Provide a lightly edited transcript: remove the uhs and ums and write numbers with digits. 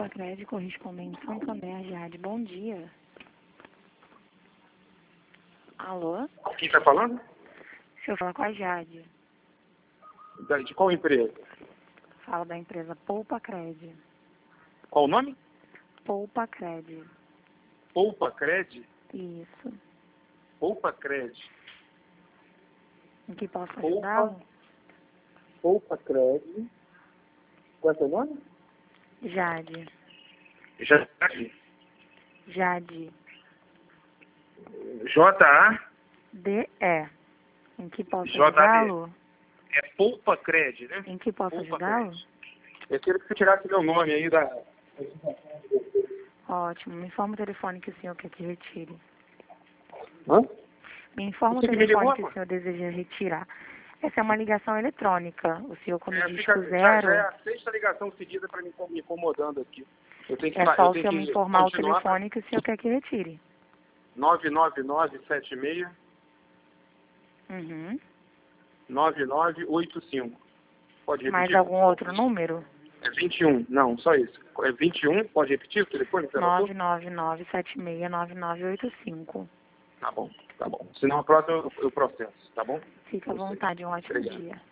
Poupa Crédito, correspondente Santander, Jade. Bom dia. Alô? Quem está falando? Deixa eu falar com a Jade. De qual empresa? Fala da empresa Poupa Crédito. Qual o nome? Poupa Crédito. Poupa Cred? Isso. Poupa Cred. Em que posso ajudá-lo? Poupa Cred. Qual é o seu nome? Jade. Jade. Jade. J-A-D. D-E. Em que posso J-A-D. ajudá-lo? É Poupa Cred, né? Em que posso Poupa ajudá-lo? Cred. Eu queria que você tirasse meu nome aí da... Ótimo. Me informa o telefone que o senhor quer que retire. Hã? Me informa o Você que me telefone ligou, que o mano? senhor deseja retirar. Essa é uma ligação eletrônica. O senhor, quando diz Já zero, é a sexta ligação seguida para me incomodando aqui. Eu tenho que, é só eu o tenho senhor me que informar o continuar para telefone que o senhor quer que retire. 99976 Uhum. 9985. Pode Mais repetir? algum outro número? É 21. Não, só isso. É 21. Pode repetir o telefone? Que você anotou? 999769985. Tá bom, tá bom. Senão a próxima eu processo, tá bom? Fique à Eu sei. vontade. Um ótimo Obrigado. dia.